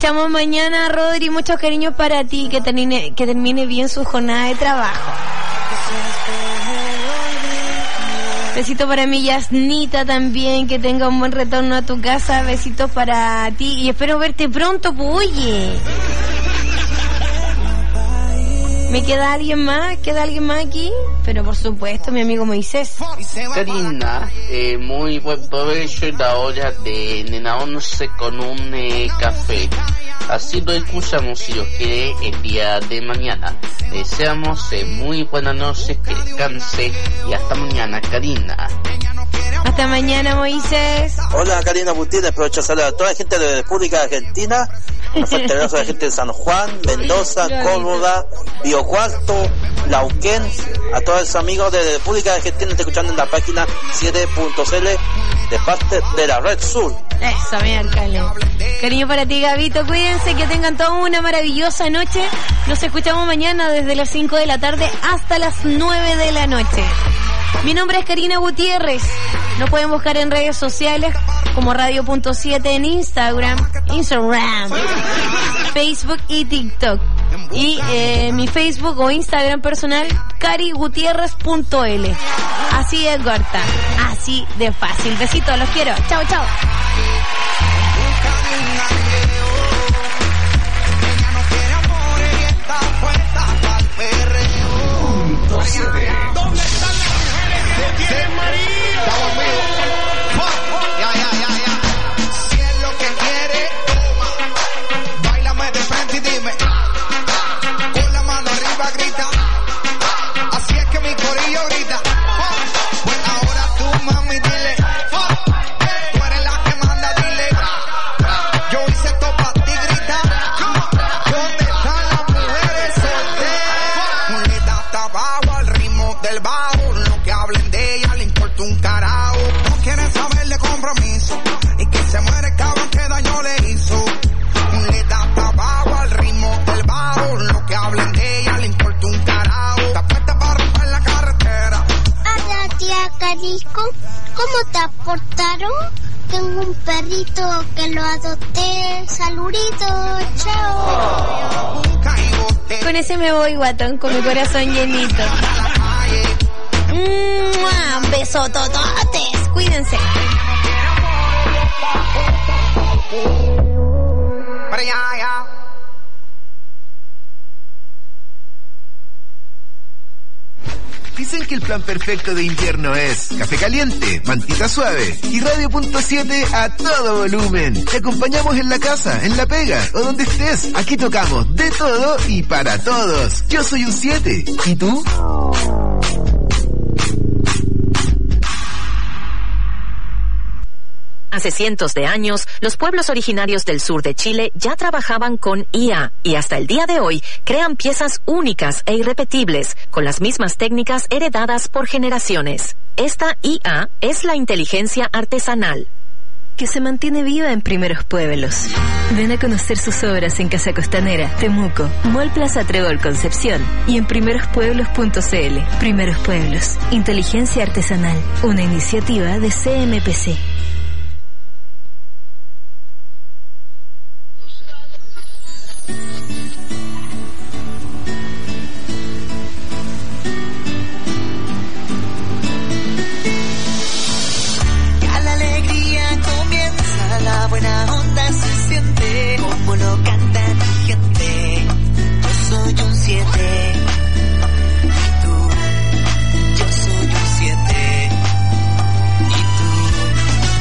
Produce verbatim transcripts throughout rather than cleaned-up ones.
escuchamos mañana, Rodri. Muchos cariños para ti. Que termine, que termine bien su jornada de trabajo. Besito para mi Yasnita también. Que tenga un buen retorno a tu casa. Besitos para ti. Y espero verte pronto, pues, oye. ¿Me queda alguien más? ¿Queda alguien más aquí? Pero por supuesto, mi amigo Moisés. Karina, eh, muy buen provecho en la hora de Nena once con un eh, café. Así lo escuchamos si Dios quiere el día de mañana. Deseamos eh, muy buenas noches, que descanse y hasta mañana, Karina. Hasta mañana, Moisés. Hola, Karina Gutiérrez, aprovecho a saludar a toda la gente de la República Argentina. Un fuerte abrazo a la gente de San Juan, Mendoza, Córdoba, Río Cuarto, Lauquén, a todos los amigos de la República Argentina que están escuchando en la página siete punto c l de parte de la Red Sur. Eso, mi alcalde. Cariño para ti, Gabito. Cuídense, que tengan toda una maravillosa noche. Nos escuchamos mañana desde las cinco de la tarde hasta las nueve de la noche. Mi nombre es Karina Gutiérrez. Nos pueden buscar en redes sociales como radio punto siete en Instagram, Instagram, Facebook y TikTok. Y eh, mi Facebook o Instagram personal, cari gutierrez punto l. Así de corta, así de fácil. Besitos, los quiero. Chao, chao. ¿Dónde están las mujeres de María? Ya, ya, ya, ya. Si es lo que quiere, toma. Báilame de frente y dime. Con la mano arriba grita. Así es que mi corillo grita. Pues ahora tú, mami, dile. Tú eres la que manda, dile. Yo hice esto pa' ti, grita. ¿Dónde están las mujeres solteras? Muleta hasta abajo al ritmo del bajo. Lo que hablen de ella le importa un carajo. No quieren saber de compromiso. Y que se muere el cabrón que daño le hizo. Muleta hasta abajo al ritmo del bajo. Lo que hablen de ella le importa un carajo. Está puesta para romper la carretera. Hola, tía Carico. ¿Cómo te aportaron? Tengo un perrito que lo adopté. Saludito, chao. Con ese me voy, guatón, con mi corazón llenito. ¡Mua! Besotototes. Cuídense. Pero ya, ya. Dicen que el plan perfecto de invierno es café caliente, mantita suave y radio punto siete a todo volumen. Te acompañamos en la casa, en la pega o donde estés. Aquí tocamos de todo y para todos. Yo soy un siete. ¿Y tú? Hace cientos de años, los pueblos originarios del sur de Chile ya trabajaban con I A y hasta el día de hoy crean piezas únicas e irrepetibles con las mismas técnicas heredadas por generaciones. Esta I A es la inteligencia artesanal, que se mantiene viva en primeros pueblos. Ven a conocer sus obras en Casa Costanera, Temuco, Mall Plaza Trébol Concepción y en primeros pueblos punto c l. Primeros Pueblos, inteligencia artesanal, una iniciativa de C M P C. La buena onda se siente como lo canta mi gente. Yo soy un siete. Y tú, yo soy un siete. Y tú.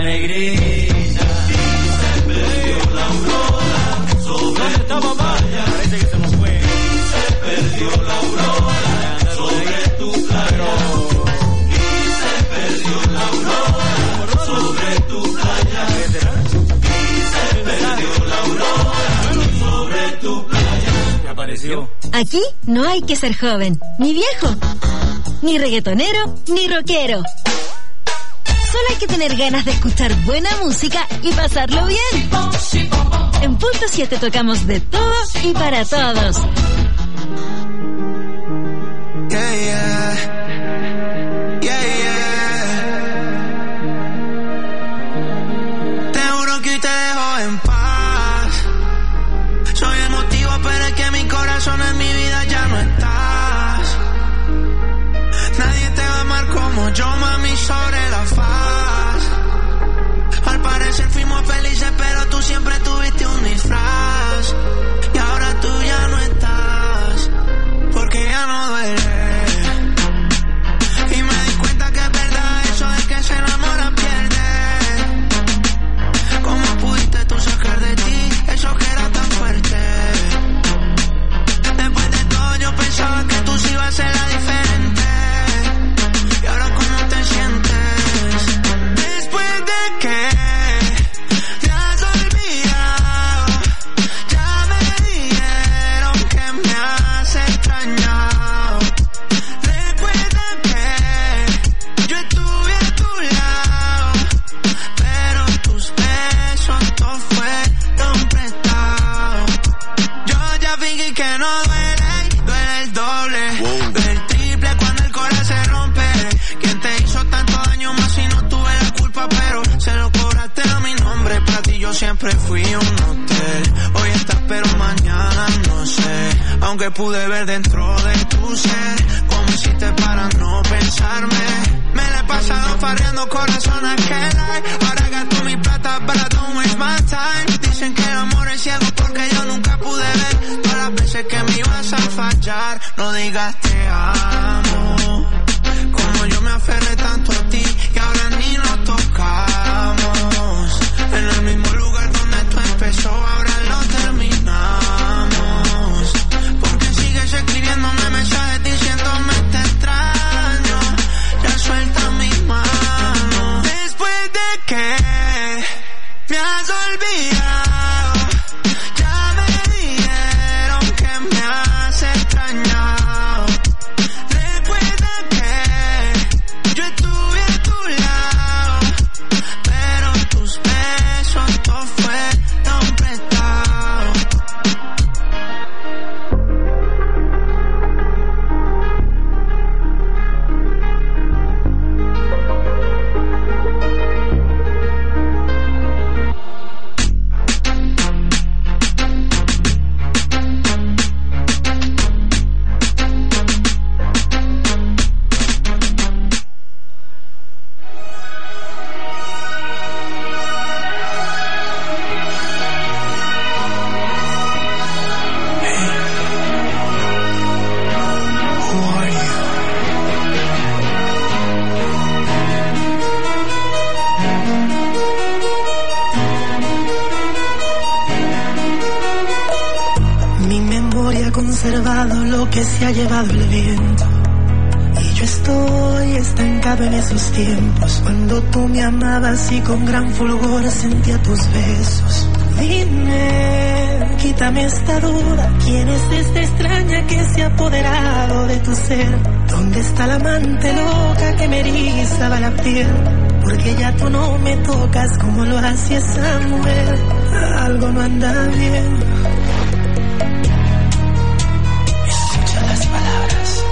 negrita. Se perdió la aurora sobre tu playa. Parece que se nos fue. Se perdió la aurora sobre tu playa. Y se perdió la aurora sobre tu playa. Y se perdió la aurora sobre tu playa. ¿Qué apareció? Aquí no hay que ser joven, ni viejo, ni reggaetonero, ni rockero. Solo hay que tener ganas de escuchar buena música y pasarlo bien. En Punto siete tocamos de todo y para todos. Yeah, yeah. Yeah, yeah. Te juro que te dejo en paz. Soy el motivo, pero es que mi corazón en mi vida ya no estás. Nadie te va a amar como yo, mami, sobre la faz. Al parecer fuimos felices, pero tú siempre tuviste un disfraz. Y ahora tú ya no estás, porque ya no duele. Y me di cuenta que es verdad eso de que se enamora pierde. ¿Cómo pudiste tú sacar de ti eso que era tan fuerte? Después de todo yo pensaba que tú sí ibas a ser la diferente. Y ahora ¿cómo te sientes? Después de que te has olvidado, ya me dijeron que me has extrañado. Recuerda que yo estuve a tu lado, pero tus besos todo fueron prestados. Yo ya fingí que no duele, duele el doble, duele el triple cuando el corazón se rompe. ¿Quién te hizo tanto daño más si no tuve la culpa? Pero se lo cobraste a mi nombre. Para ti yo siempre fui un hotel. Hoy estás pero mañana no sé. Aunque pude ver dentro de tu ser cómo hiciste para no pensarme. Me la he pasado farreando corazón a que like. Ahora gasto mi plata para don't waste my time. Dicen que el amor es ciego porque yo nunca pude ver todas las veces que me ibas a fallar. No digas te amo, como yo me aferré tanto a ti que ahora ni nos tocamos. En el mismo lugar donde esto empezó, ahora lo terminamos. Porque sigues escribiéndome mensajes diciéndome te extraño. Ya suelta mis manos. Después de que me has olvidado, ya me dijeron que me has extrañado. Recuerda que yo estuve a tu lado, pero tus besos todo fueron prestados. Mi memoria ha conservado lo que se ha llevado el viento. Y yo estoy estancado en esos tiempos, cuando tú me amabas y con gran fulgor sentía tus besos. Dime, quítame esta duda, ¿quién es esta extraña que se ha apoderado de tu ser? ¿Dónde está la amante loca que me erizaba la piel? Porque ya tú no me tocas como lo hacía esa mujer. Algo no anda bien. Escucha las palabras.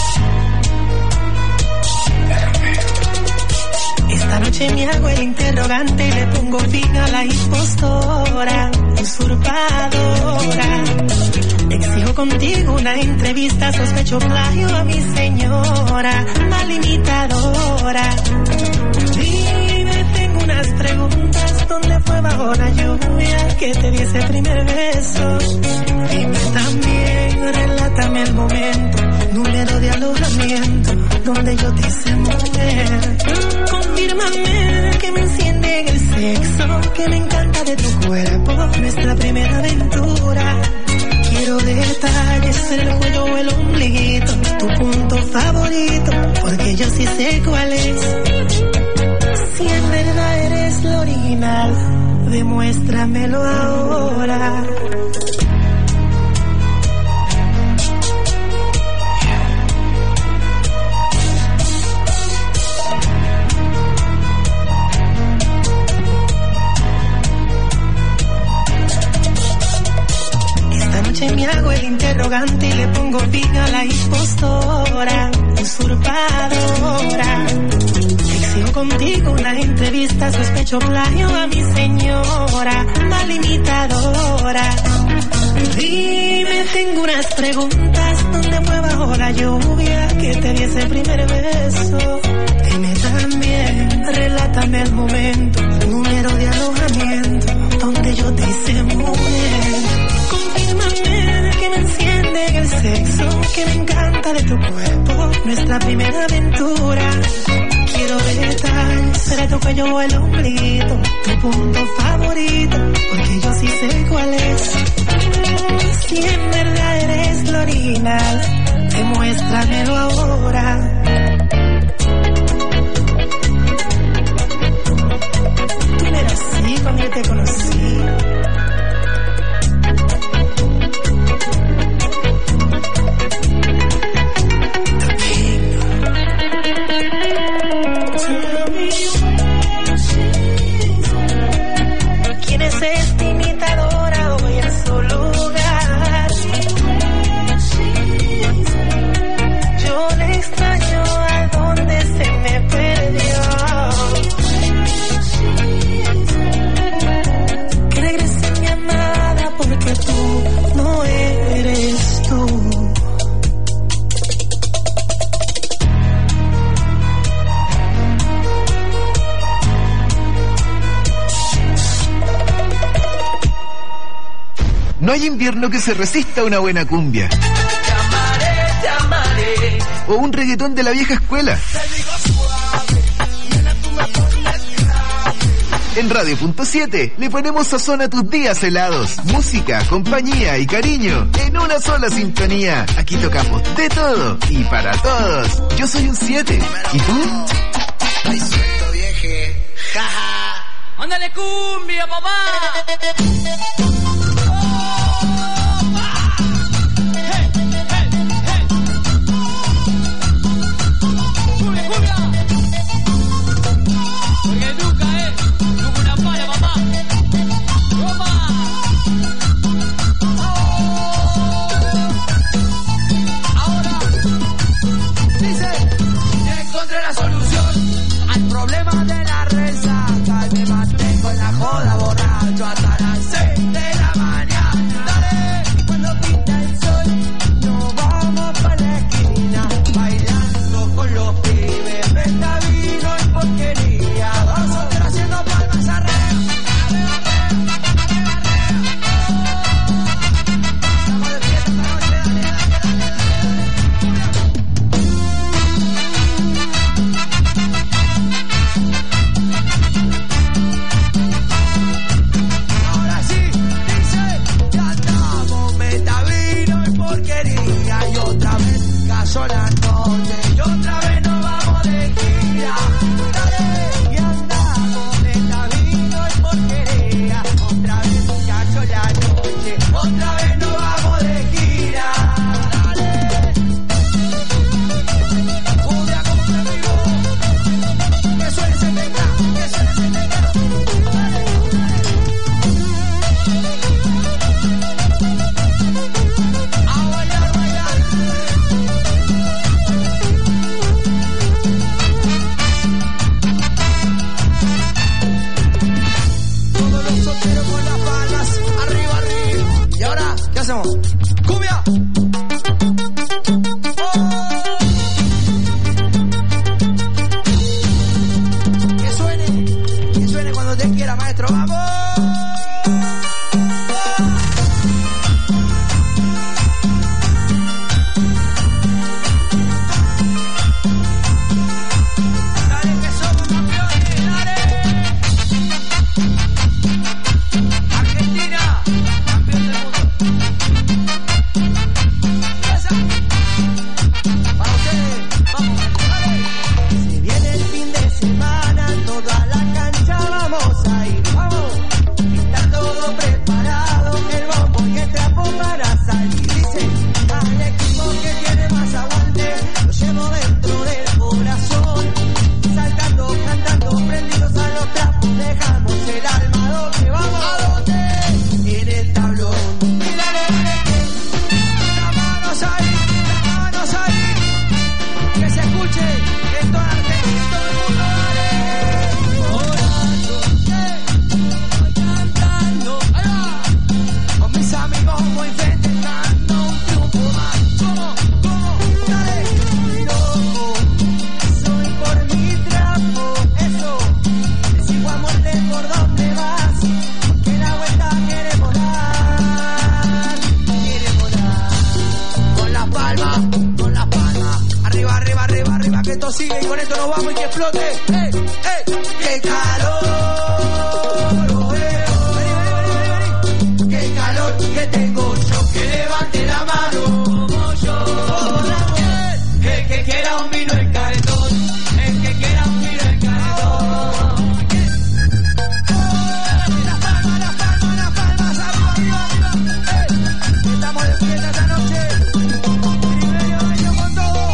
Esta noche me hago el interrogante y le pongo fin a la impostora, usurpadora. Exijo contigo una entrevista, sospecho plagio a mi señora, mal imitadora. Dime, tengo unas preguntas, ¿dónde fue bajo la lluvia que te di ese primer beso? Dime también, relátame el momento número de alojamiento donde yo te hice mujer. Confírmame que me enciende en el sexo, que me encanta de tu cuerpo, nuestra primera aventura. Quiero detalles en el cuello o el ombliguito, tu punto favorito, porque yo sí sé cuál es. Si en verdad eres lo original, demuéstramelo ahora. Me hago el interrogante y le pongo fin a la impostora, usurpadora. Exijo contigo una entrevista, sospecho plagio a mi señora, mal imitadora. Dime, tengo unas preguntas, ¿dónde fue bajo la lluvia que te di ese primer beso? Dime también, relátame el momento, número de alojamiento, donde yo te hice mujer. Confírmame que me enciende en el sexo, que me encanta de tu cuerpo, nuestra primera aventura. Quiero detalles de tu cuello o el ombliguito, tu punto favorito, porque yo sí sé cuál es. Si en verdad eres lo original, demuéstramelo ahora. Tú no eras así cuando yo te conocí. No hay invierno que se resista a una buena cumbia. Llamaré, llamaré. O un reggaetón de la vieja escuela. En Radio punto siete le ponemos sazón a tus días helados. Música, compañía y cariño en una sola sintonía. Aquí tocamos de todo y para todos. Yo soy un siete. ¿Y tú? Ay, suelto vieje. Jaja. ¡Ándale cumbia, papá! Sigue y con esto nos vamos y que explote. ¡Ey! ¡Ey! ¡Qué calor! Oh, eh, oh, vení, vení, vení, vení. ¡Qué calor que tengo yo! Que levante la mano como yo. El que quiera un vino en caretón. El que quiera un vino en caretón. Las palmas, las palmas, las palmas. Arriba, arriba, arriba. ¡Ey! Estamos de fiesta esta noche. Tribeño, bailo con todo.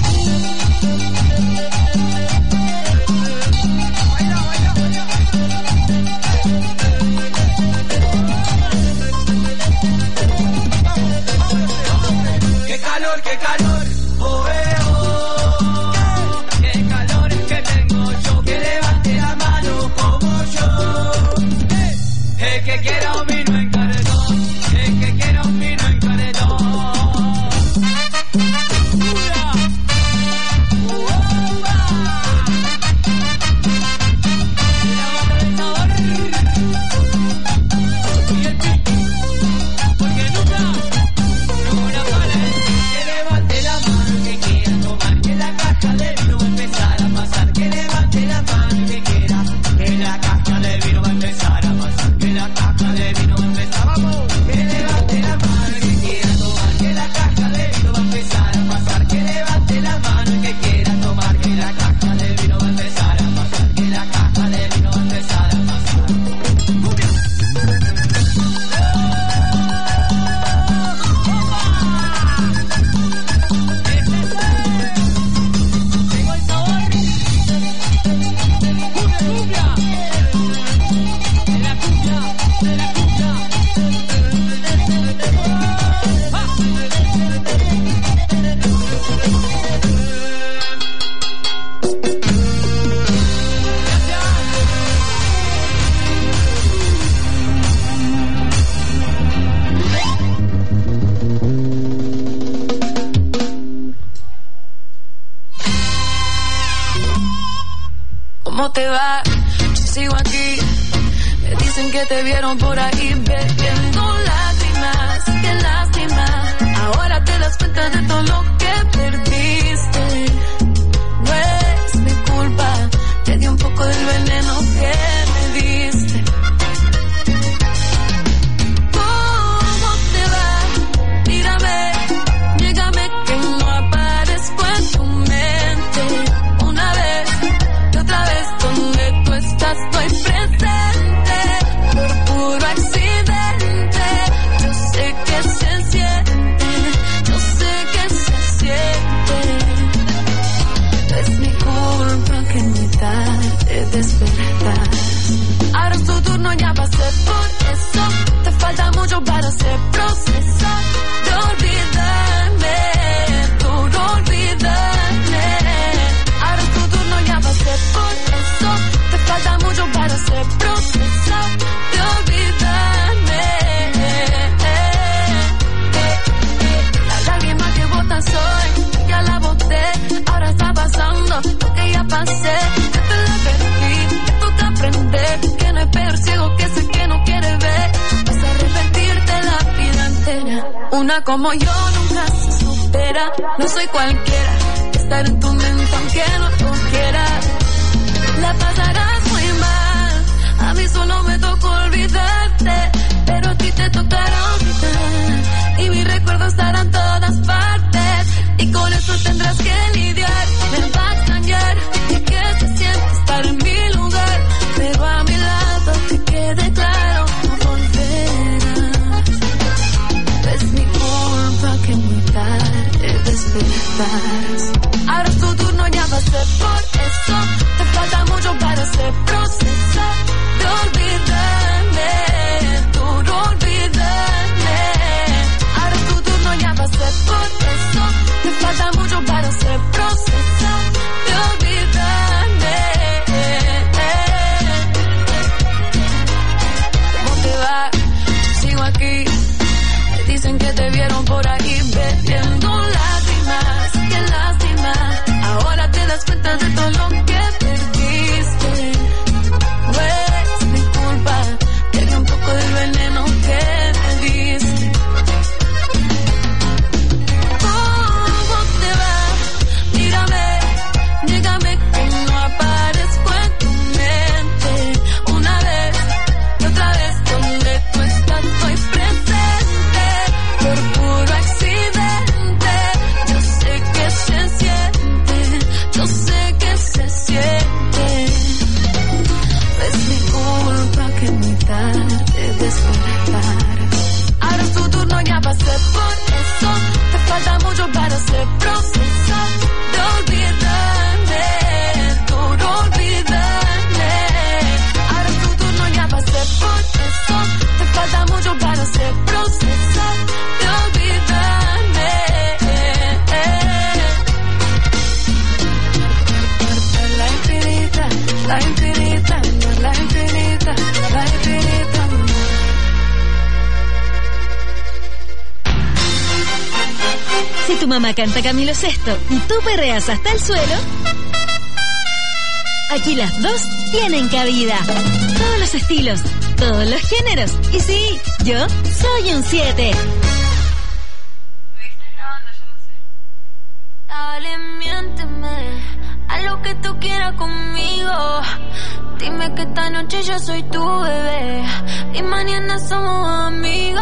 Qué calor, qué calor, oh, eh, oh. Qué calor es que tengo yo, que levante la mano como yo. El que quiera un vino en caretón, el que quiera un vino en caretón. ¿Cómo te va? Yo sigo aquí. Me dicen que te vieron por ahí bebiendo lágrimas. Qué lástima. Ahora te das cuenta de todo lo que perdiste. No es mi culpa. Te di un poco del veneno que me diste. ¿Cómo te va? Mírame, niégame que no aparezco en tu mente. Una vez y otra vez donde tú estás estoy presente. Por puro accidente. Yo sé que se siente. Yo sé que se siente. Es mi culpa que muy tarde despertas. Ahora es tu turno, ya pasé por eso. Te falta mucho para hacer proceso de olvidarme, tú no olvidarme. Ahora es tu turno, ya pasé por eso. Te falta mucho para hacer proceso de olvidarme. La lágrima que botas hoy, ya la boté. Ahora está pasando lo que ya pasé. Ya te lo advertí, te toca aprender que no es peor ciego que sé que no quiere ver. Vas a arrepentirte la vida entera. Una como yo nunca se supera. No soy cualquiera, estar en tu mente aunque no lo quiera. La pasarás muy mal. A mí solo me tocó olvidarte, pero a ti te tocará olvidar. Y mis recuerdos estarán en todas partes, y con eso tendrás que lidiar. Me va a extrañar y que se siente estar en mi lugar, pero a mi lado que quede claro, no volverás. Es mi culpa que muy tarde despertas. Ahora es tu turno, ya pasé por eso. Te falta mucho para hacer proceso de olvidarme, tú no olvidarme. Ahora es tu turno, ya pasé por eso. Te falta mucho para hacer proceso de olvidarme. ¿Cómo te va? Sigo aquí. Me dicen que te vieron por ahí bebiendo Si tu mamá canta Camilo Sesto y tú perreas hasta el suelo, aquí las dos tienen cabida. Todos los estilos, todos los géneros. Y sí, yo soy un siete. Dale, miénteme a lo que tú quieras conmigo. Dime que esta noche yo soy tu bebé y mañana somos amigos,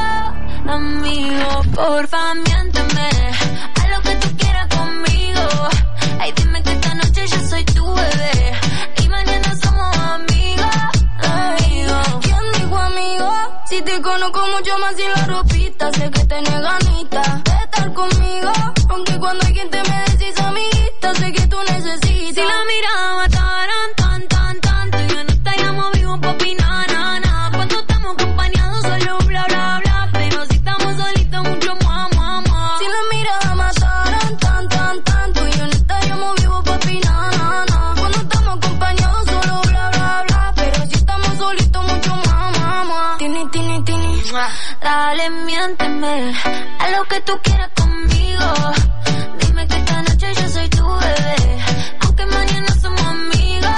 amigos. Porfa, miénteme a lo que tú quieras conmigo. Ay, dime que esta noche yo soy tu bebé y mañana somos amigos, amigos. ¿Quién dijo amigo? Si te conozco mucho más sin la ropita, sé que tenés ganitas de estar conmigo. Aunque cuando alguien te me decís amiguita, sé que tú necesitas. Si la mirada mataran tan, tan, tanto, yo no estaríamos vivos pa' opinar, na, na. Cuando estamos acompañados solo bla, bla, bla. Pero si estamos solitos mucho más, más, más. Si la mirada mataran tan, tan, tanto, yo no estaríamos vivos pa' opinar, na, na. Cuando estamos acompañados solo bla, bla, bla. Pero si estamos solitos mucho más, más, más. Tini, tini, tini. Dale, miénteme a lo que tú quieras conmigo. Dime que esta noche yo soy tu bebé, aunque mañana somos amigos,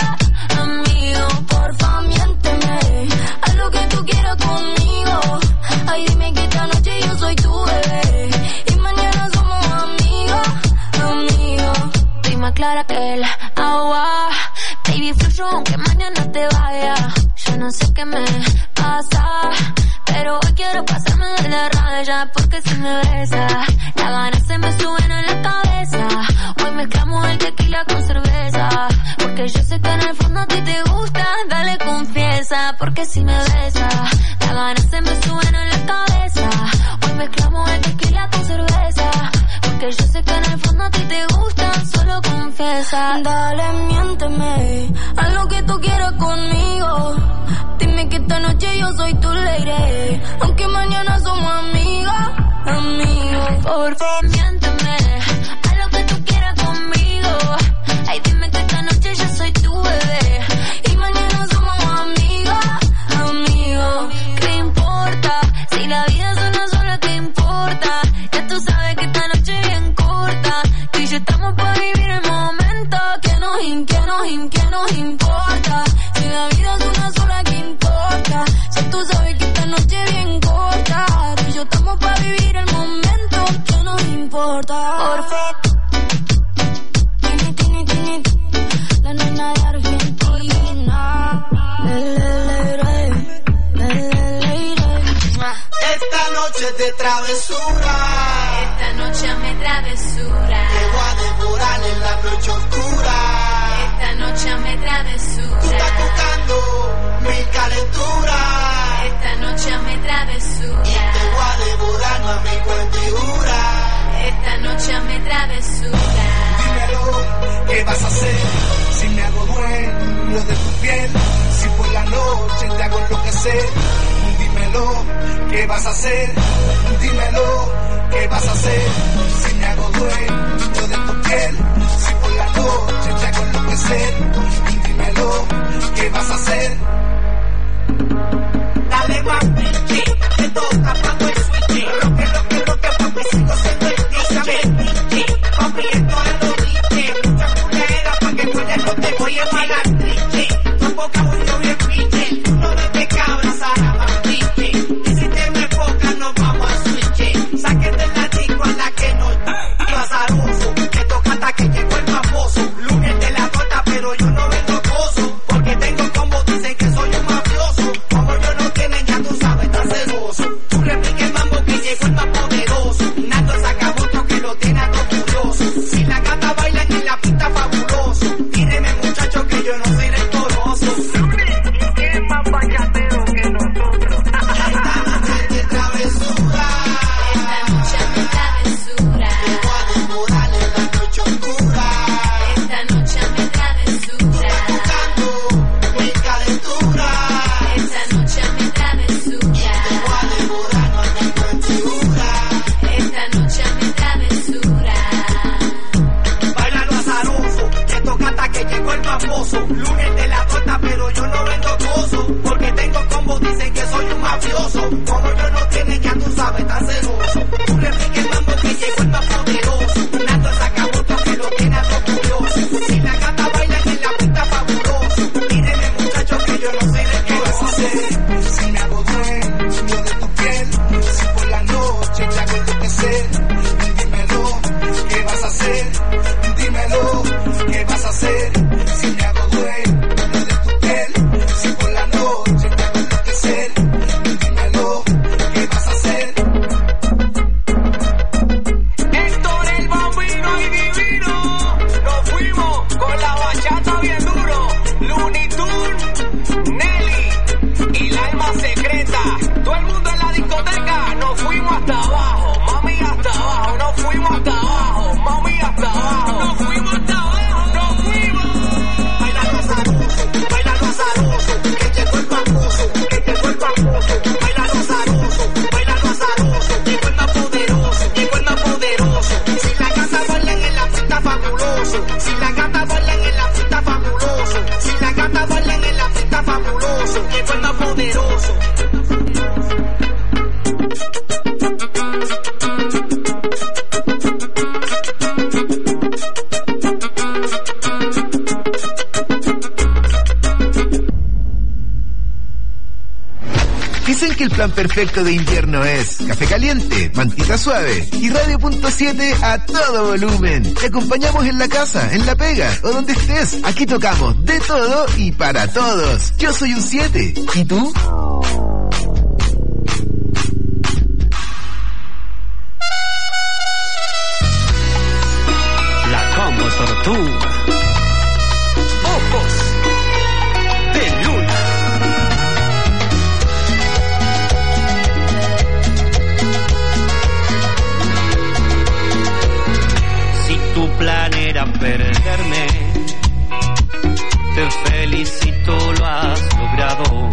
amigos. Porfa, miénteme a lo que tú quieras conmigo. Ay, dime que esta noche yo soy tu bebé y mañana somos amigos, amigos. Estoy más clara que el agua, baby, fluyo aunque mañana te vaya. Yo no sé qué me pasa, pero hoy quiero pasarme de la raya, porque si me besa, las ganas se me suben a la cabeza. Hoy mezclamos el tequila con cerveza, porque yo sé que en el fondo a ti te gusta. Dale, confiesa, porque si me besa, las ganas se me suben a la cabeza. Hoy mezclamos el tequila con cerveza, porque yo sé que en el fondo a ti te gusta. Solo confiesa. Dale, miénteme a lo que tú quieras conmigo. Dime que esta noche yo soy tu lady, aunque mañana somos amigos, amigos. Por favor, miénteme a lo que tú quieras conmigo. Ay, dime que esta noche yo soy tu bebé y mañana somos amigos, amigos. ¿Qué importa? Si la vida es una sola, ¿qué importa? Ya tú sabes que esta noche es bien corta. Tú y yo estamos para vivir el momento. Que nos, que nos, que nos importa? Si la vida es una sola, ¿qué importa? Si tú sabes que esta noche es bien corta. Tú y yo estamos para vivir el momento. Que nos importa? Perfecto. Tini, tini, tini. La nena de Argentina. Le, le, le, le, le, le, le. Esta noche de travesura, esta noche me travesura, te voy a devorar en la noche oscura. Esta noche me travesura, tú estás tocando mi calentura. Esta noche me travesura, y te voy a devorar, mami, con figura. Esta noche me travesura. Dímelo, ¿qué vas a hacer? Si me hago dueño de tu piel, si por la noche te hago enloquecer. Dímelo, ¿qué vas a hacer? Dímelo, ¿qué vas a hacer? Si me hago dueño de tu piel, si por la noche te hago enloquecer. Dímelo, ¿qué vas a hacer? Dale, mami, te toca cuando el switch. Roque, roque, roque, porque sigo siendo el D J. Papi, esto es lo dije. Mucha culera pa' que puedas, no te voy a pagar triste. Tu boca uno bien pinche, no de cabras a la bandite. Y si te me enfocas, nos vamos a switch. Sáquete la disco a la que nos plan perfecto de invierno es café caliente, mantita suave y radio punto siete a todo volumen. Te acompañamos en la casa, en la pega o donde estés. Aquí tocamos de todo y para todos. Yo soy un siete. ¿Y tú? La Combo Tortuga. Ojos de luna. Si tu plan era perderme, te felicito, lo has logrado.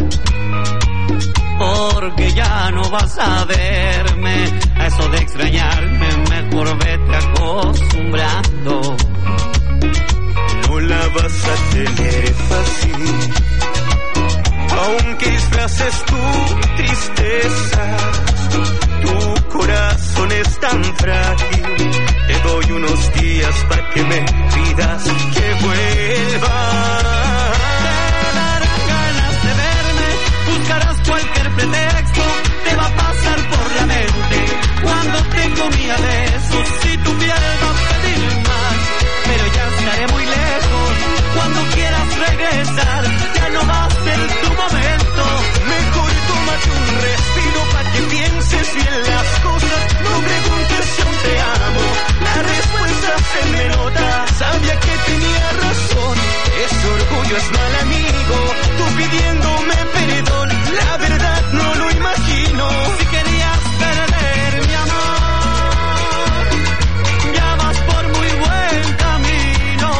Porque ya no vas a verme, a eso de extrañarme, mejor vete acostumbrando. No la vas a tener fácil, aunque disfraces tu tristeza. Tu corazón es tan frágil, te doy unos días para que me pidas que vuelva. Te darán ganas de verme, buscarás cualquier pretexto, te va a pasar por la mente cuando te comía besos. Si tu piel va a pedir más, pero ya estaré muy lejos. Cuando quieras regresar, ya no va a ser tu momento. Mejor tómate un respiro para que pienses bien las cosas. No preguntes si aún te amo, la respuesta se me nota. Sabía que tenía razón, ese orgullo es mal amigo. Tú pidiéndome perdón, la verdad no lo imagino. Si querías perder mi amor, ya vas por muy buen camino.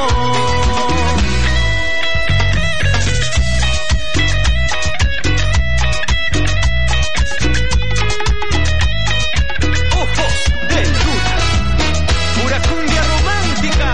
Ojos de luna, pura cumbia romántica.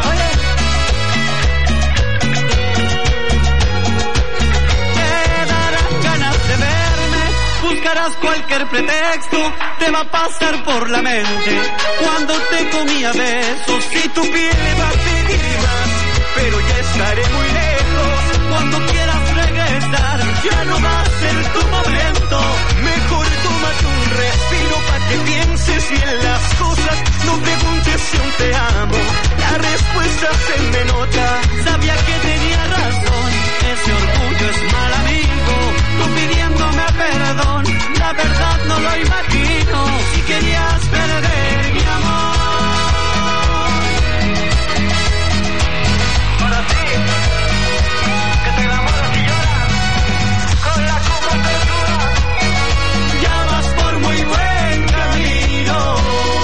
Te darán ganas de verme, buscarás cualquier pretexto, te va a pasar por la mente cuando te comía besos. Si tu piel va a pedir más, pero ya estaré muy lejos. Cuando quieras regresar, ya no va a ser tu momento. Mejor tómate un respiro para que pienses bien las cosas. No preguntes si aún te amo, la respuesta se me nota. Sabía que tenía razón, ese orgullo es mal amigo. Tú pidiéndome perdón, la verdad no lo imagino. Si querías perder mi amor, ahora sí, que te enamoras y lloras con la Combo Tortuga. Ya vas por muy buen camino.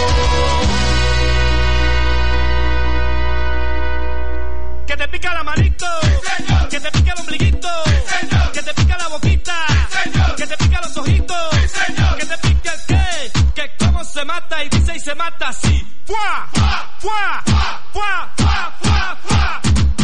Que te pica la manito, sí, que te pica el ombliguito, sí, que te pica la boquita, sí, que te pica los ojitos, sí, que te pica el qué, que cómo se mata y dice y se mata así. ¡Fua! ¡Fua! ¡Fua! ¡Fua! ¡Fua! ¡Fua! ¡Fua!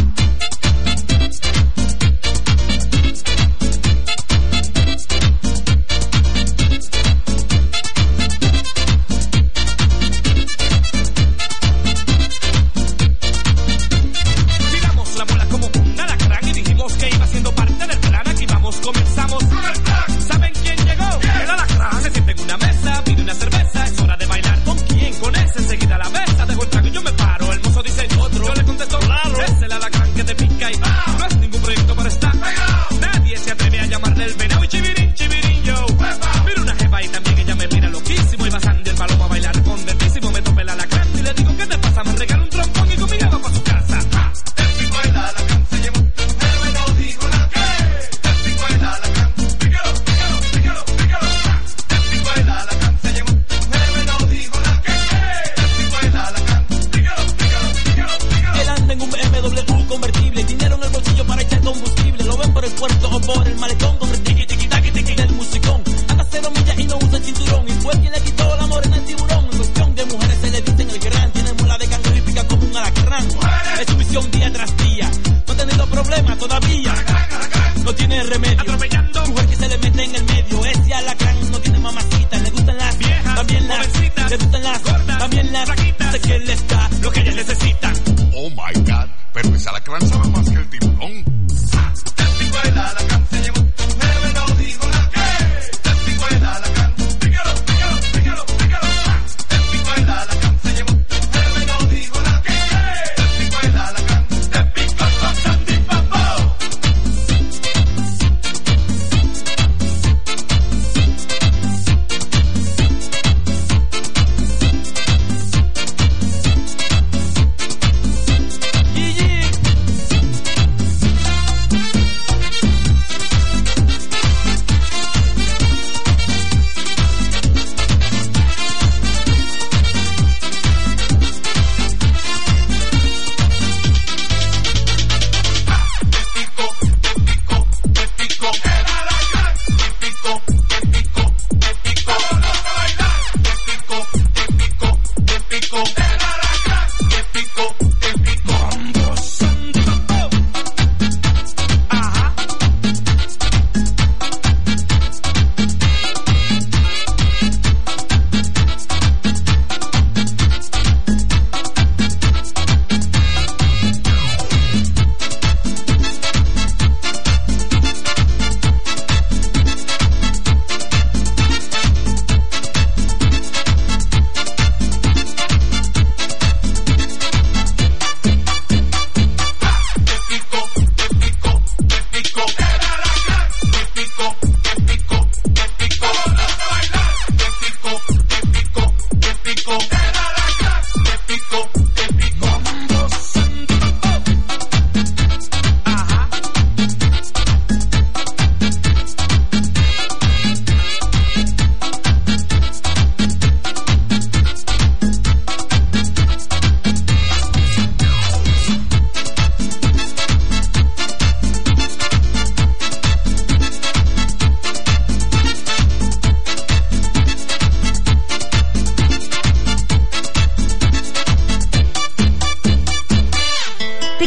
Tiramos la bola como un alacrán y dijimos que iba siendo parte del plan. Aquí vamos, comenzamos. ¿Saben quién llegó? El alacrán. Se siente en una mesa, pide una cerveza. Es hora de bailar. ¿Con quién? Con ese. Enseguida la mesa. Dejo el trago y yo me paro. El mozo dice otro. Yo le contesto, claro. Es el alacrán que te pica y no es ningún proyecto para estar. Nadie se atreve a llamarle el venado y chivirín, chivirín, yo. Miro una jeva y también ella me mira loquísimo. Y va Sandy el paloma a bailar contentísimo. Me tope el alacrán y le digo, ¿qué te pasa? Me regala un trompón y conmigo va pa' su casa. El pico el alacrán se llevó tu mujer, me lo dijo la que. El pico el alacrán, pícalo, pícalo, pícalo, pícalo. El pico el alacrán se llevó tu mujer, me lo dijo la que. El pico el alacrán, pícalo, pícalo, pícalo, pícalo. Él anda en un B M W convertible, dinero en el bolsillo para echar combustible. Lo ven por el puerto o por el malecón con el tiqui tiqui taqui tiqui del musicón. Anda cero millas y no usa el cinturón. Y fue quien le quitó la morena al tiburón. En cuestión de mujeres se le dicen el gran. Tiene mula de cangrejo y pica como un alacrán. Es su misión día tras día. No ha tenido problemas todavía. No tiene remedio. Atropellando. Mujer que se le mete en el medio. Ese alacrán no tiene mamacita. Le gustan las viejas, también las jovencitas. Le gustan las gordas, también las flaquitas. Sé que les da lo que ellas necesitan. Oh my God, pero ese alacrán sabe más que el tiburón. El pico el alacrán se llevó tu mujer, me lo dijo la que. El pico el alacrán.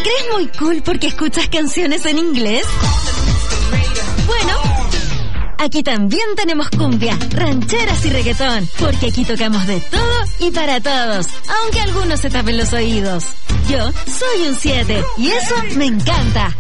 ¿Te crees muy cool porque escuchas canciones en inglés? Bueno, aquí también tenemos cumbia, rancheras y reggaetón, porque aquí tocamos de todo y para todos, aunque algunos se tapen los oídos. Yo soy un siete y eso me encanta.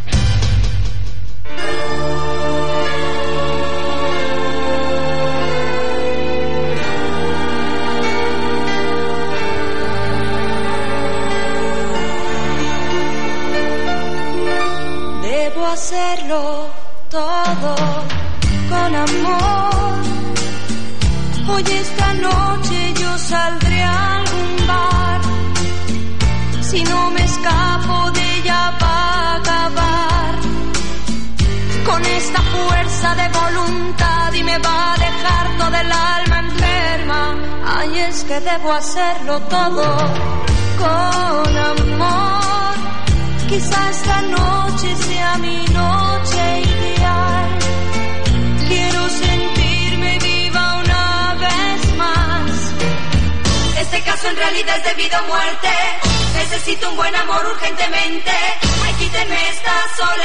Debo hacerlo todo con amor. Hoy esta noche yo saldré a algún bar. Si no me escapo de ella va a acabar con esta fuerza de voluntad y me va a dejar toda el alma enferma. Ay, es que debo hacerlo todo con amor. Quizá esta noche sea mi noche ideal. Quiero sentirme viva una vez más. Este caso en realidad es de vida o muerte. Necesito un buen amor urgentemente. Ay, quítenme esta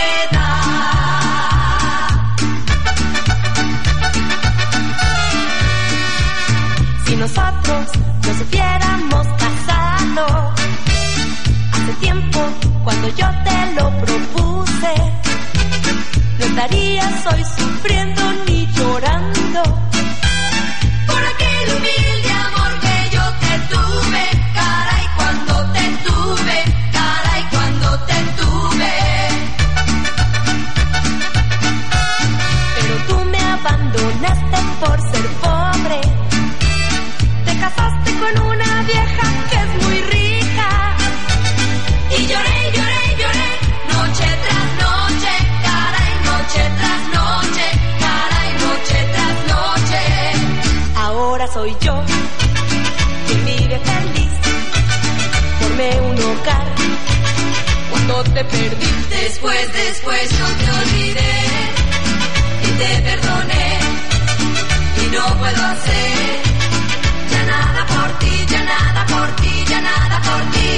soledad. Si nosotros nos hubiéramos casado hace tiempo, cuando yo te lo propuse, no estarías hoy sufriendo ni llorando por aquel humilde amor que yo te tuve. Caray, cuando te tuve, caray, cuando te tuve. Pero tú me abandonaste por ser pobre. Te casaste con una vieja que es muy rica. Y lloré, lloré, lloré, noche tras noche, caray, noche tras noche, caray, noche tras noche. Ahora soy yo quien vive feliz, formé un hogar cuando te perdí. Después, después no te olvidé y te perdoné y no puedo hacer ya nada por ti, ya nada por ti, ya nada por ti.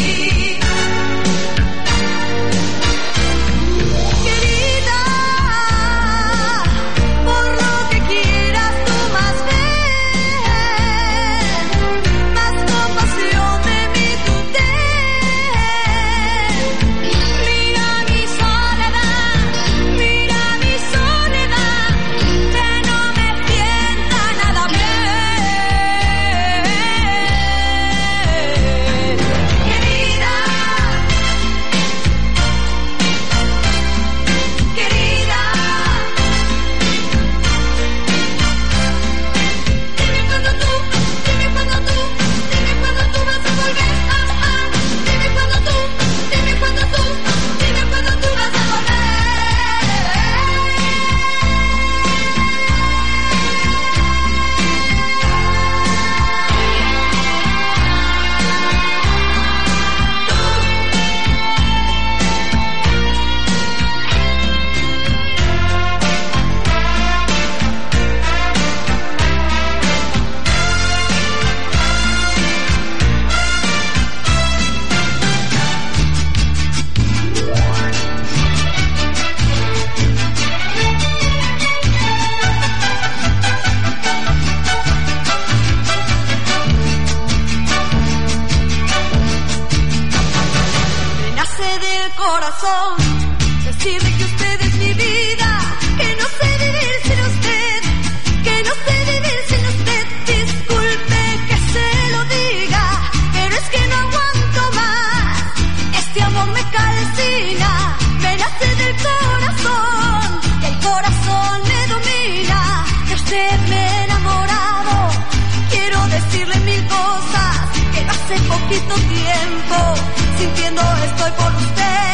Decirle que usted es mi vida, que no sé vivir sin usted, que no sé vivir sin usted. Disculpe que se lo diga, pero es que no aguanto más. Este amor me calcina, me nace del corazón, y el corazón me domina. De usted me he enamorado, quiero decirle mil cosas que hace poquito tiempo sintiendo estoy por usted.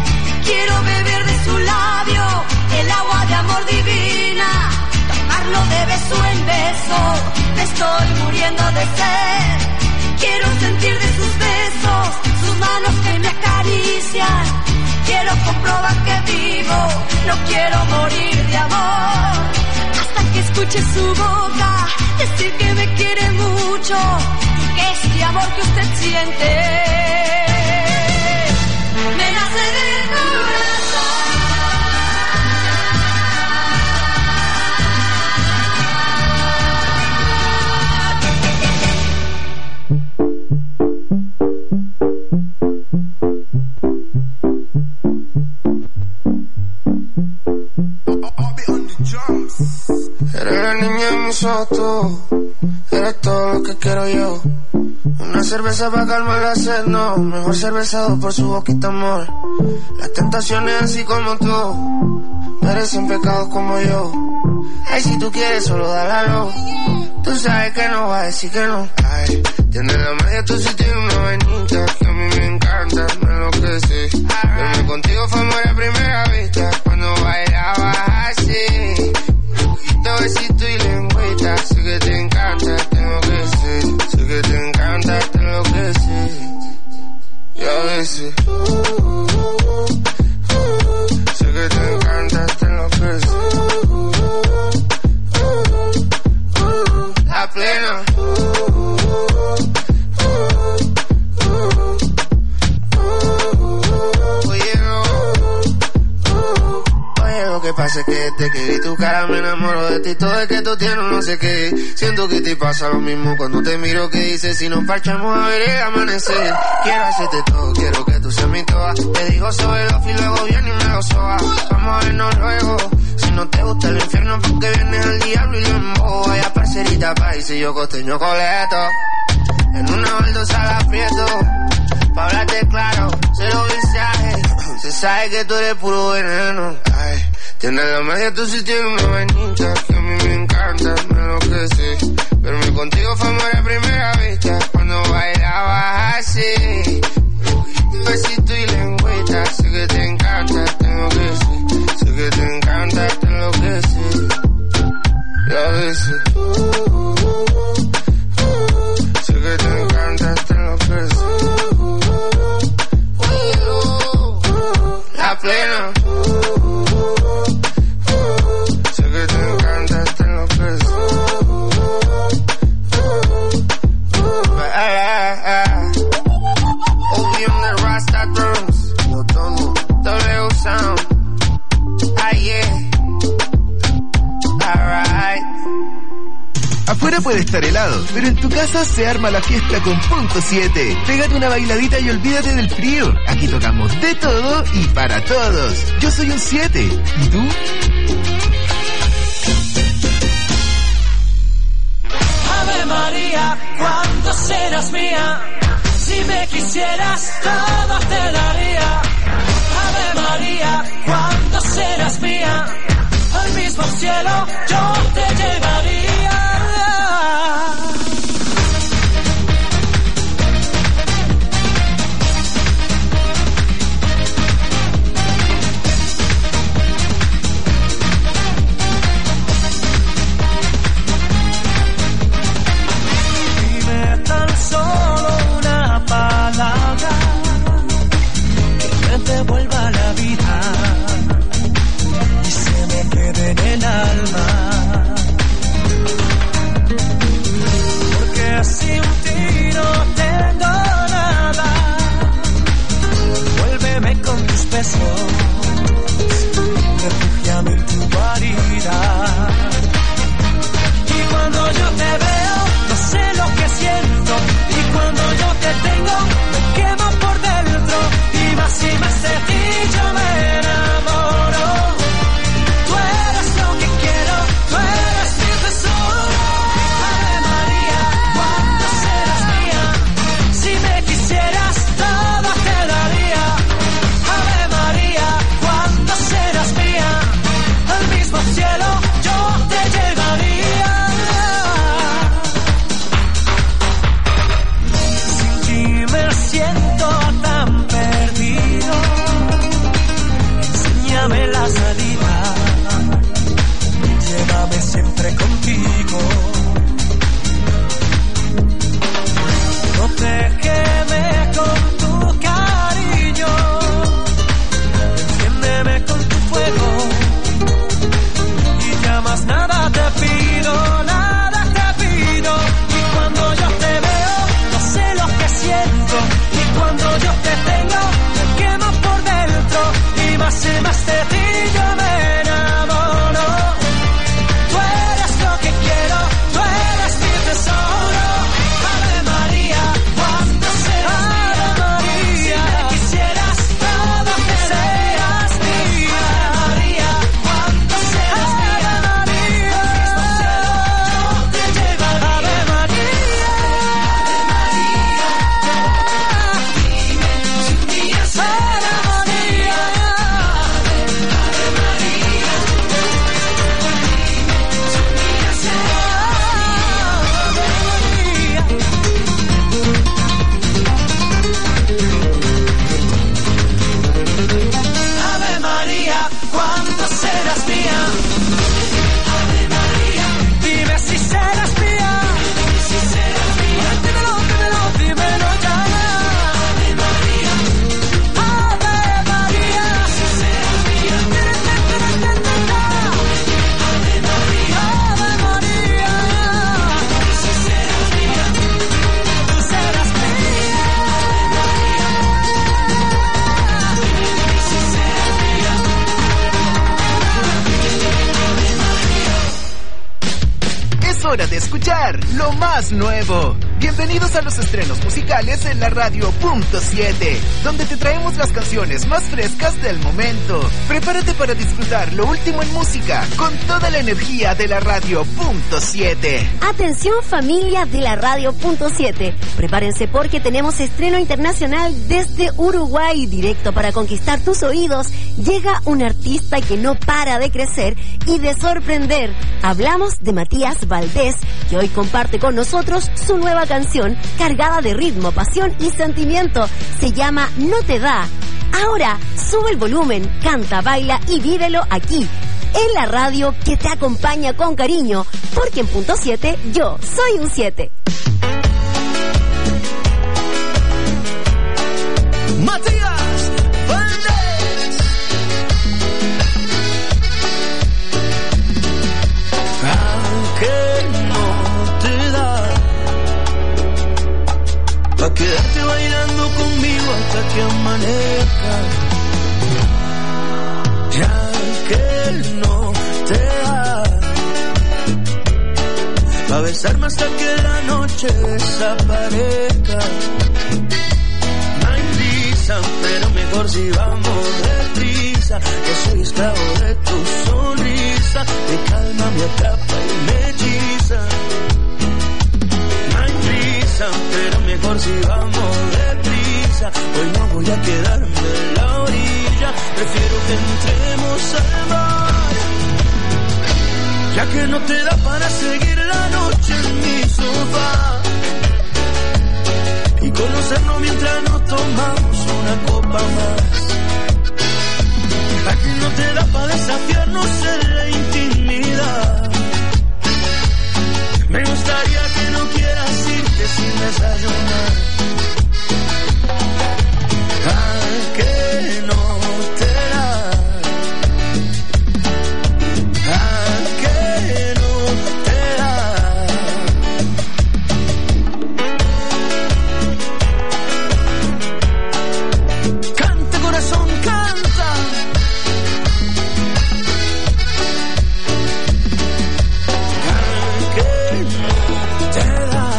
Quiero beber de su labio el agua de amor divina, tomarlo de beso en beso, me estoy muriendo de sed. Quiero sentir de sus besos, sus manos que me acarician. Quiero comprobar que vivo, no quiero morir de amor. Hasta que escuche su boca decir que me quiere mucho y que este amor que usted siente me sos tú, eres todo lo que quiero yo. Una cerveza para calmar la sed, no. Mejor cervezado por su boquita, amor. Las tentaciones así como tú merecen pecados como yo. Ay, si tú quieres solo dale a lo. Tú sabes que no va a decir que no. Ay, tienes la magia, tú sí tienes una vainita que a mí me encanta, me enloquece. Verme contigo fue amor a primera vista, cuando bailabas así. Poquito besito y lengüita, sé que te encanta, tengo que ser. Sé que te encanta, te enloquece. Y a veces uh, uh, uh, sé que te encanta, te enloquece. Uh, uh, uh, la plena. Lo que pasa es que desde que vi tu cara me enamoro de ti. Todo es que tú tienes no sé qué. Siento que te pasa lo mismo cuando te miro. Que dices si nos parchamos a ver el amanecer. Quiero hacerte todo, quiero que tú seas mi toa. Te digo sobre los y luego viene y me lo soba. Vamos a vernos luego. Si no te gusta el infierno porque vienes al diablo y lo embobo. Vaya parcerita país y yo costeño coleto. En una baldosa la aprieto. Pa' hablarte claro, cero mensaje. Se sabe que tú eres puro veneno. Ay, tienes la magia, tú sí tienes una vainita que a mí me encanta, me enloquece. Verme contigo fue amor a primera vista, cuando bailabas así. Besito y lengüita, sé que te encanta, tengo que ser. Sé que te encanta, te enloquece. Y a veces uh, uh, uh, sé que te encanta, te enloquece. La plena. Sé que te encanta, te enloquece. Opium de Rasta Drums. W Sound. Ah, yeah. Alright. Afuera puede estar helado, pero en tu casa se arma la fiesta con Punto siete. Pégate una bailadita y olvídate del frío. Aquí tocamos de todo y para todos. Yo soy un siete. ¿Y tú? Ave María, ¿cuándo serás mía? Si me quisieras, todo te daría. Ave María, ¿cuándo serás mía? Al mismo cielo yo te llevaría. Devuelva la vida y se me quede en el alma, porque sin ti no tengo nada. Vuélveme con tus besos, refúgiame en tu guarida. Y cuando yo te veo, no sé lo que siento, y cuando yo te tengo, me quemo por dentro. Y más y más de ti yo me enamoro. Tú eres lo que quiero, tú eres mi tesoro. Ave María, ¿cuándo serás mía? Si me quisieras, todo te daría. Ave María, ¿cuándo serás mía? Al mismo cielo yo te llevaría. Sin ti me siento tan perdido. Enséñame la salida, llévame siempre contigo. Protégeme con tu cariño, enciéndeme con tu fuego, y ya más nada te pido, nada te pido. Y cuando yo te veo, no sé lo que siento, y cuando yo te tengo, me quemo por dentro. Y más y más de ti yo me enamoro. Tú eres lo que quiero, tú eres mi tesoro. Ave María, ¿cuándo hora de escuchar lo más nuevo. Bienvenidos a los estrenos musicales en la radio punto siete, donde te traemos las canciones más frescas del momento. Prepárate para disfrutar lo último en música con toda la energía de la radio punto siete. Atención familia de la radio punto siete, prepárense porque tenemos estreno internacional desde Uruguay, directo para conquistar tus oídos. Llega un artista que no para de crecer y de sorprender. Hablamos de Matías Valdés, que hoy comparte con nosotros su nueva canción cargada de ritmo, pasión y sentimiento. Se llama No te da. Ahora sube el volumen, canta, baila y vívelo aquí, en la radio que te acompaña con cariño, porque en punto siete yo soy un siete. Matías Valdés. Aunque no te da pa' quedarte bailando conmigo hasta que amanezca, ya que no te da pa' besarme hasta que la noche desaparezca. Pero mejor si vamos deprisa, que soy esclavo de tu sonrisa, me calma, me atrapa y me hechiza. No hay prisa, pero mejor si vamos deprisa, hoy no voy a quedarme en la orilla, prefiero que entremos al mar, ya que no te da para seguir la noche en mi sofá y conocernos mientras nos tomamos una copa más. Aquí no te da para desafiarnos en la intimidad. Me gustaría que no quieras irte sin desayunar. Ay, que no te da. Ay, que no te da. Corazón canta, que no te da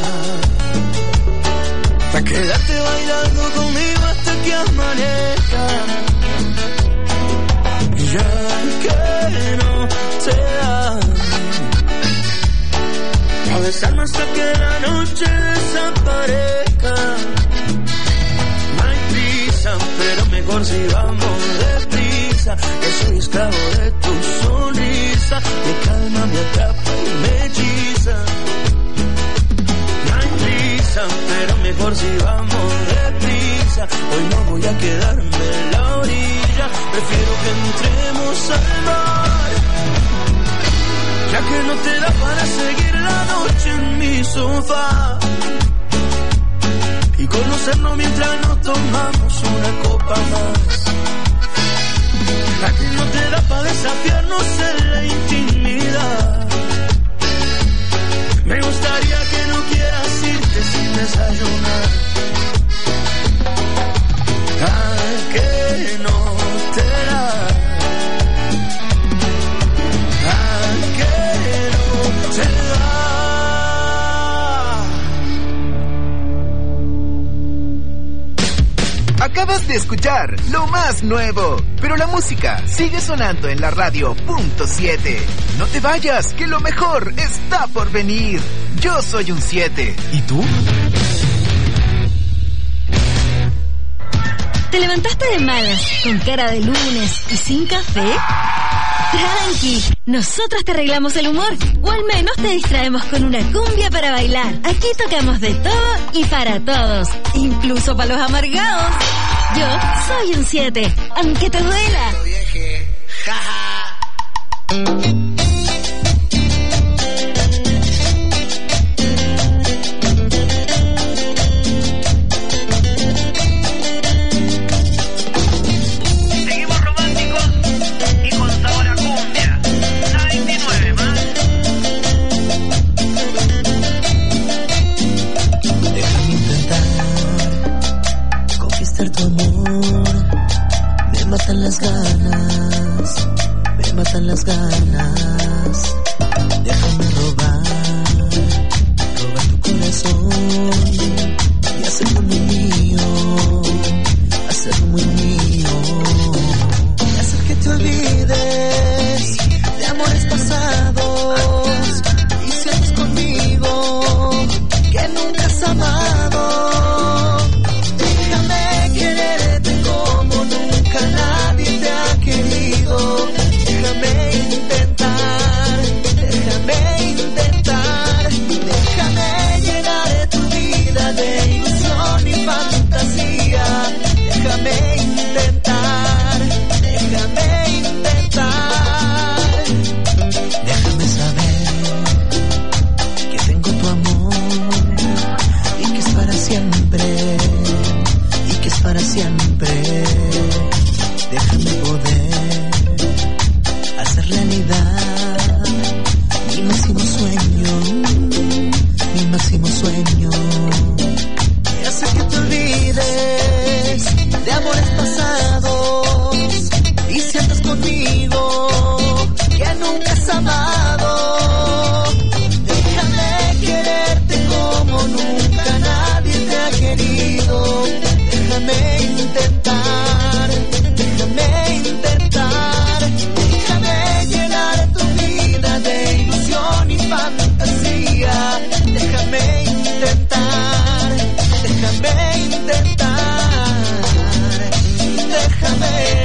pa' quedarte bailando conmigo hasta que amanezca, ya que no te da pa' besarme hasta que la noche desaparezca. Pero mejor si vamos deprisa, que soy esclavo de tu sonrisa, me calma, me atrapa y me hechiza. No hay prisa, pero mejor si vamos deprisa, hoy no voy a quedarme en la orilla, prefiero que entremos al mar, ya que no te da para seguir la noche en mi sofá y conocernos mientras nos tomamos una copa más. Aquí no te da para desafiarnos en la intimidad. Me gustaría que no quieras irte sin desayunar. Ay, que no te da. Ay, que no te da. Acabas de escuchar lo más nuevo, pero la música sigue sonando en la radio punto siete. No te vayas, que lo mejor está por venir. Yo soy un siete. ¿Y tú? ¿Te levantaste de malas, con cara de lunes y sin café? Tranqui, nosotros te arreglamos el humor, o al menos te distraemos con una cumbia para bailar. Aquí tocamos de todo y para todos, incluso para los amargados. Yo soy un siete, aunque te duela. Las ganas, me matan las ganas. Déjame robar para siempre. Déjame poder hacer realidad mi máximo sueño, mi máximo sueño. Y hacer que te olvides de amores pasados y sientas conmigo que nunca has amado. Déjame quererte como nunca nadie te ha querido. Déjame intentar, déjame intentar, déjame llenar tu vida de ilusión y fantasía. Déjame intentar, déjame intentar, déjame.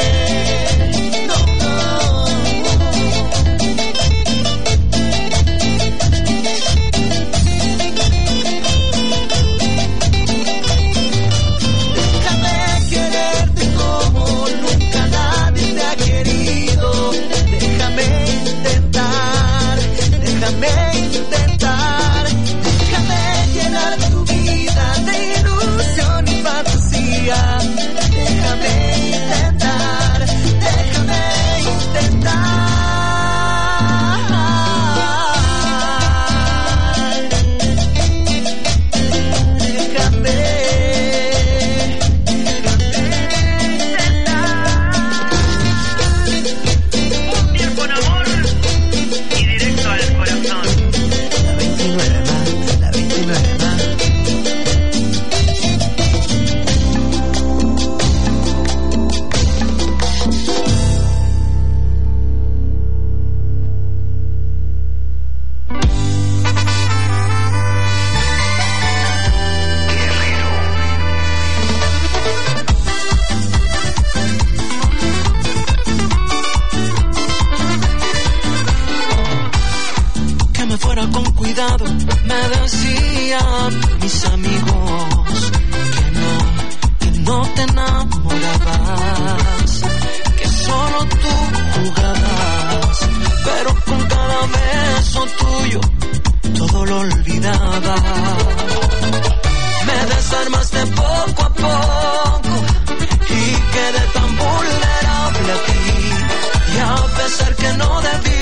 Me decían mis amigos que no, que no te enamorabas, que solo tú jugabas, pero con cada beso tuyo todo lo olvidaba. Me desarmaste poco a poco